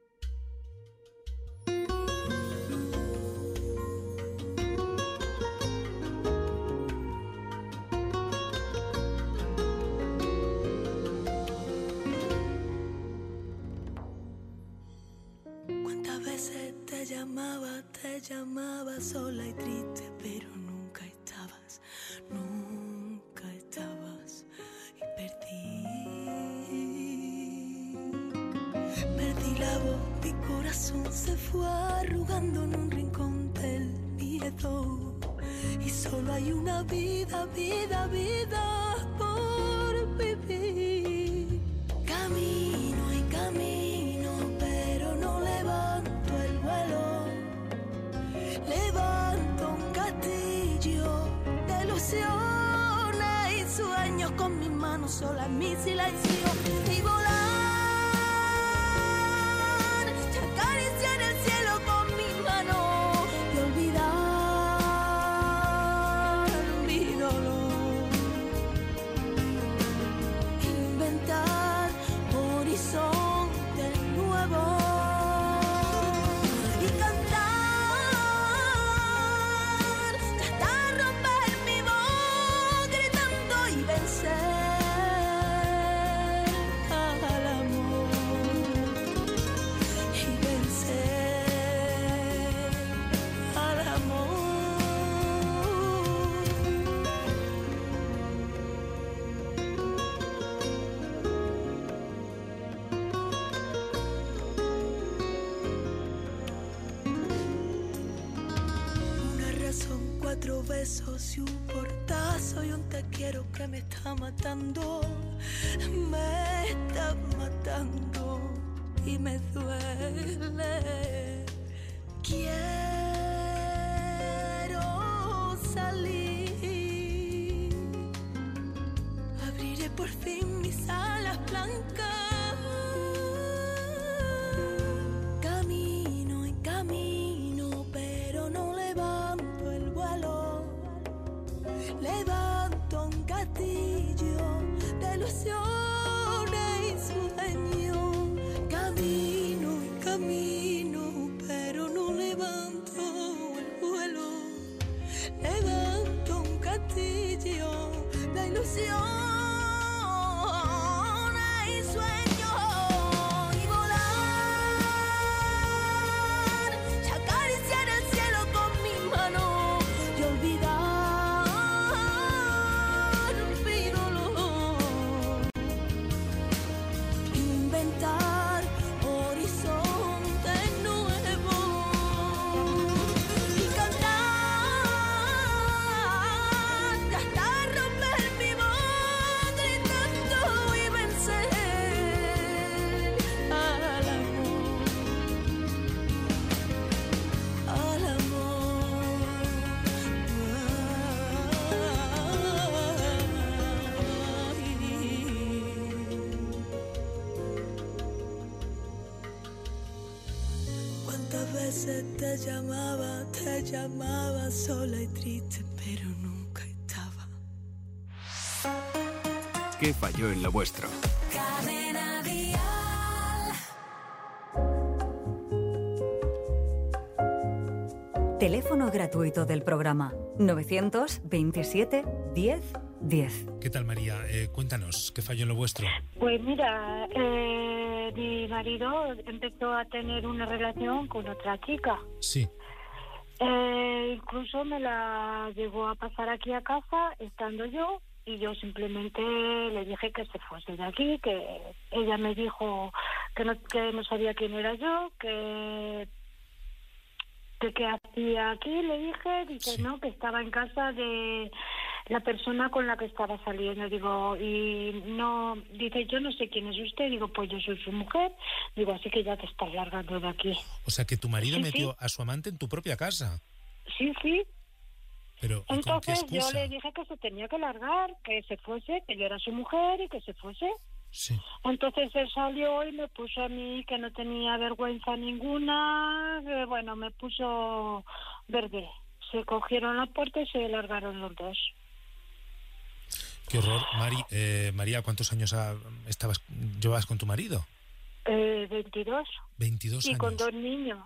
Te llamaba, te llamaba sola y triste, pero nunca estabas, nunca estabas. Y perdí, perdí la voz, mi corazón se fue arrugando en un rincón del miedo. Y solo hay una vida, vida, vida por vivir. Camino y camino, pero no levanto el vuelo. Levanto un castillo de ilusiones y sueños con mis manos sola en mi silencio y volar y acariciar el cielo con mis manos y olvidar mi dolor, inventar horizontes nuevos. Cuatro besos y un portazo y un te quiero que me está matando, me está matando y me duele. Quiero salir, abriré por fin mis alas blancas. Camino y camino, pero no levanto el vuelo. Levanto un castillo de ilusiones y sueños. Camino y camino, pero no levanto el vuelo. Levanto un castillo de ilusiones. Te llamaba, te llamaba sola y triste, pero nunca estaba. ¿Qué falló en lo vuestro? Cadena Dial. Teléfono gratuito del programa novecientos veintisiete diez diez. ¿Qué tal, María? Eh, cuéntanos, ¿qué falló en lo vuestro? Pues mira, eh, mi marido empezó a tener una relación con otra chica. Sí. Eh, incluso me la llegó a pasar aquí a casa, estando yo, y yo simplemente le dije que se fuese de aquí, que ella me dijo que no, que no sabía quién era yo, que... que qué hacía aquí, le dije, y que sí. No, que estaba en casa de la persona con la que estaba saliendo. Digo, y no, dice, yo no sé quién es usted. Digo, pues yo soy su mujer. Digo, así que ya te estás largando de aquí. O sea, que tu marido sí, metió sí. a su amante en tu propia casa. Sí, sí. Pero, ¿y entonces con qué yo excusa? le dije que se tenía que largar, que se fuese, que yo era su mujer y que se fuese. Sí. Entonces él salió y me puso a mí que no tenía vergüenza ninguna, que, bueno, me puso verde. Se cogieron la puerta y se largaron los dos. Qué horror. Mari, eh, María, ¿cuántos años ha, estabas, llevabas con tu marido? Eh, veintidós. veintidós y años. con dos niños.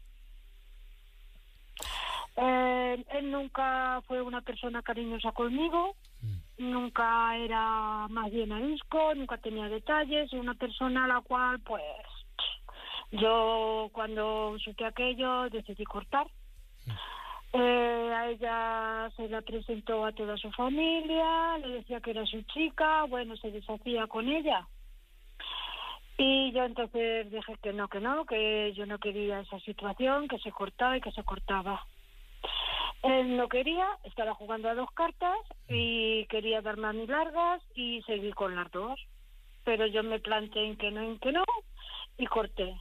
Eh, él nunca fue una persona cariñosa conmigo. Nunca era más bien arisco, nunca tenía detalles, una persona a la cual, pues, yo cuando supe aquello decidí cortar. Eh, a ella se la presentó a toda su familia, le decía que era su chica, bueno, se deshacía con ella. Y yo entonces dije que no, que no, que yo no quería esa situación, que se cortaba y que se cortaba. Él no quería, estaba jugando a dos cartas y quería darme a mí largas y seguí con las dos. Pero yo me planteé en que no, en que no y corté.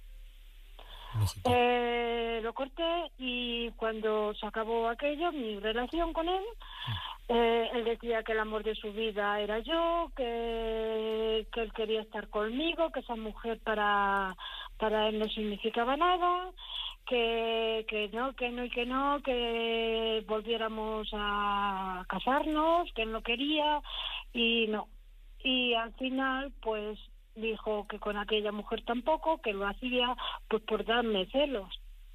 Eh, lo corté y cuando se acabó aquello, mi relación con él, eh, él decía que el amor de su vida era yo, que, que él quería estar conmigo, que esa mujer para, para él no significaba nada. Que, que no, que no y que no, que volviéramos a casarnos, que él no quería y no. Y al final, pues, dijo que con aquella mujer tampoco, que lo hacía pues por darme celos.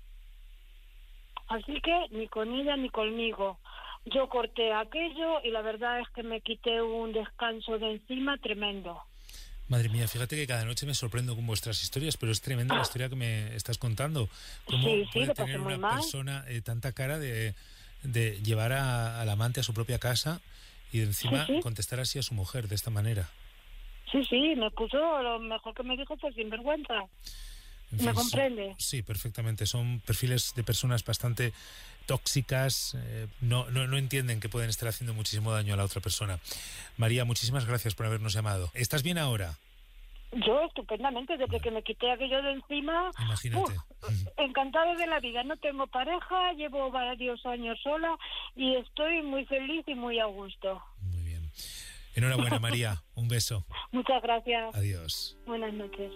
Así que ni con ella ni conmigo. Yo corté aquello y la verdad es que me quité un descanso de encima tremendo. Madre mía, fíjate que cada noche me sorprendo con vuestras historias, pero es tremenda la historia que me estás contando. ¿Cómo sí, sí, puede tener una mal. persona eh, tanta cara de, de llevar a, al amante a su propia casa y de encima sí, sí. contestar así a su mujer de esta manera? Sí, sí, me puso, lo mejor que me dijo fue sinvergüenza. En fin, ¿Me comprende? Sí, perfectamente. Son perfiles de personas bastante tóxicas, eh, no, no, no entienden que pueden estar haciendo muchísimo daño a la otra persona. María, muchísimas gracias por habernos llamado. ¿Estás bien ahora? Yo estupendamente, desde que me quité aquello de encima. Imagínate. Uh, encantada de la vida. No tengo pareja, llevo varios años sola y estoy muy feliz y muy a gusto. Muy bien. Enhorabuena, María. Un beso. Muchas gracias. Adiós. Buenas noches.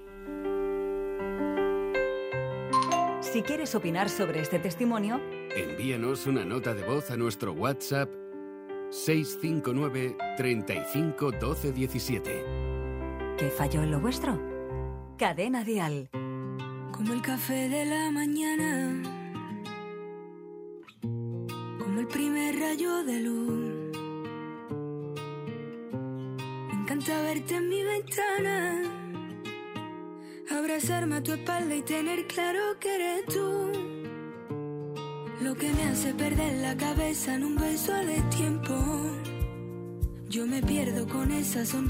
Si quieres opinar sobre este testimonio, envíanos una nota de voz a nuestro WhatsApp seis cinco nueve, treinta y cinco, doce, diecisiete. ¿Qué falló en lo vuestro? Cadena Dial. Como el café de la mañana, como el primer rayo de luz. Me encanta verte en mi ventana, abrazarme a tu espalda y tener claro que eres tú. Lo que me hace perder la cabeza en un beso de tiempo. Yo me pierdo con esa sonrisa